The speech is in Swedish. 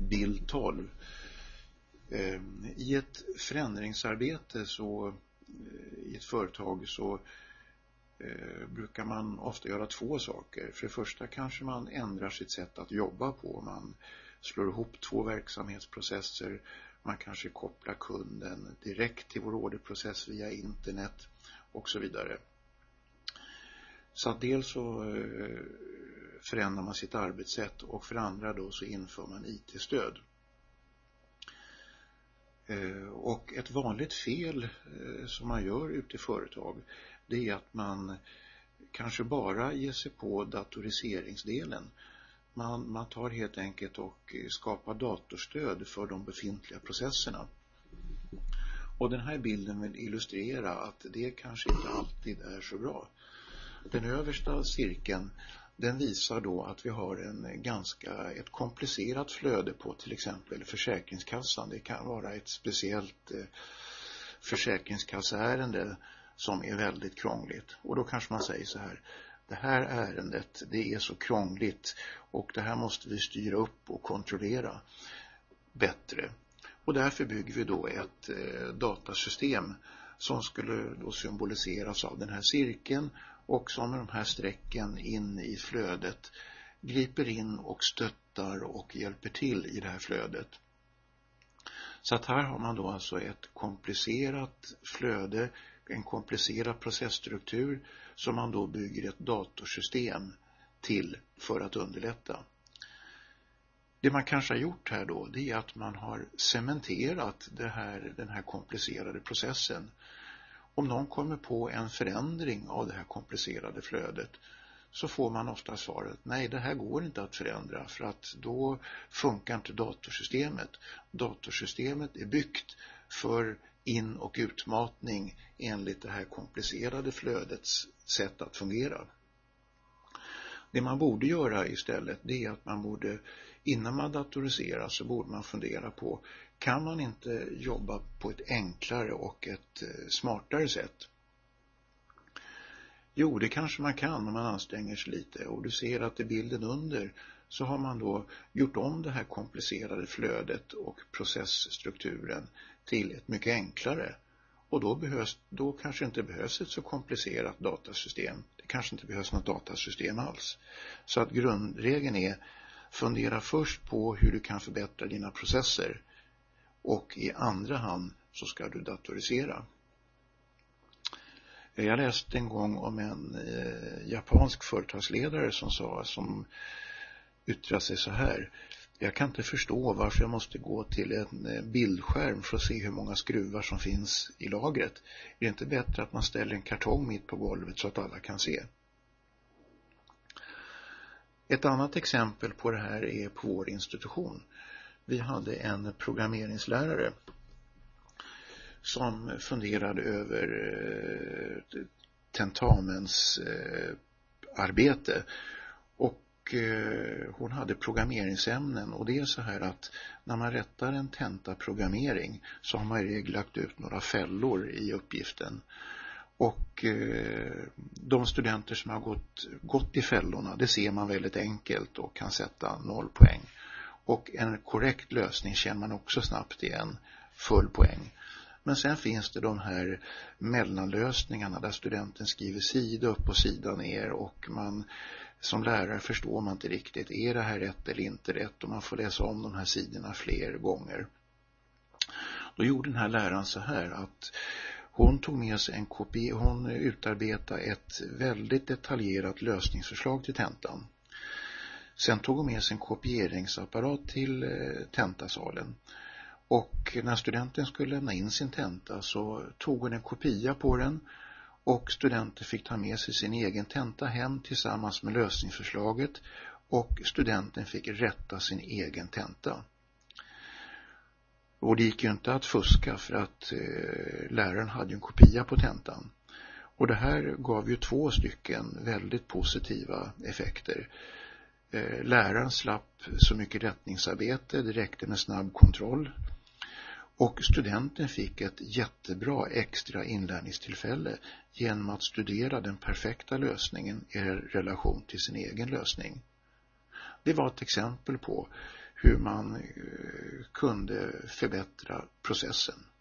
bild 12. I ett förändringsarbete i ett företag så brukar man ofta göra två saker. För det första kanske man ändrar sitt sätt att jobba på. Man slår ihop två verksamhetsprocesser. Man kanske kopplar kunden direkt till vår orderprocess via internet och så vidare. Så att dels så förändrar man sitt arbetssätt och för andra då så inför man IT-stöd. Och ett vanligt fel som man gör ute i företag, det är att man kanske bara ger sig på datoriseringsdelen. Man tar helt enkelt och skapar datorstöd för de befintliga processerna. Och den här bilden vill illustrera att det kanske inte alltid är så bra. Den översta cirkeln, den visar då att vi har ett komplicerat flöde på till exempel Försäkringskassan. Det kan vara ett speciellt försäkringskasseärende som är väldigt krångligt. Och då kanske man säger så här: det här ärendet, det är så krångligt och det här måste vi styra upp och kontrollera bättre. Och därför bygger vi då ett datasystem som skulle då symboliseras av den här cirkeln och som med de här strecken in i flödet griper in och stöttar och hjälper till i det här flödet. Så att här har man då alltså ett komplicerat flöde, en komplicerad processstruktur som man då bygger ett datorsystem till för att underlätta. Det man kanske har gjort här då, det är att man har cementerat den här komplicerade processen. Om någon kommer på en förändring av det här komplicerade flödet så får man ofta svaret: nej, det här går inte att förändra för att då funkar inte datorsystemet. Datorsystemet är byggt för in- och utmatning enligt det här komplicerade flödets sätt att fungera. Det man borde göra istället, det är att man borde, innan man datoriserar så borde man fundera på: kan man inte jobba på ett enklare och ett smartare sätt? Jo, det kanske man kan om man anstränger sig lite. Och du ser att i bilden under så har man då gjort om det här komplicerade flödet och processstrukturen till ett mycket enklare. Och då kanske inte behövs ett så komplicerat datasystem. Det kanske inte behövs något datasystem alls. Så att grundregeln är: fundera först på hur du kan förbättra dina processer. Och i andra hand så ska du datorisera. Jag läste en gång om en japansk företagsledare som yttrade sig så här: jag kan inte förstå varför jag måste gå till en bildskärm för att se hur många skruvar som finns i lagret. Är det inte bättre att man ställer en kartong mitt på golvet så att alla kan se? Ett annat exempel på det här är på vår institution. Vi hade en programmeringslärare som funderade över tentamens arbete och hon hade programmeringsämnen, och det är så här att när man rättar en tentaprogrammering så har man i regel lagt ut några fällor i uppgiften, och de studenter som har gått i fällorna, det ser man väldigt enkelt och kan sätta 0 poäng. Och en korrekt lösning känner man också snabbt igen, full poäng. Men sen finns det de här mellanlösningarna där studenten skriver sida upp och sida ner, och man som lärare förstår man inte riktigt, är det här rätt eller inte rätt, och man får läsa om de här sidorna fler gånger. Då gjorde den här läraren så här att hon tog med sig en kopia, hon utarbetade ett väldigt detaljerat lösningsförslag till tentan. Sen tog hon med sig en kopieringsapparat till tentasalen. Och när studenten skulle lämna in sin tenta så tog hon en kopia på den, och studenten fick ta med sig sin egen tenta hem tillsammans med lösningsförslaget, och studenten fick rätta sin egen tenta. Och det gick ju inte att fuska för att läraren hade en kopia på tentan. Och det här gav ju 2 stycken väldigt positiva effekter. Läraren slapp så mycket rättningsarbete, det räckte med snabb kontroll. Och studenten fick ett jättebra extra inlärningstillfälle genom att studera den perfekta lösningen i relation till sin egen lösning. Det var ett exempel på hur man kunde förbättra processen.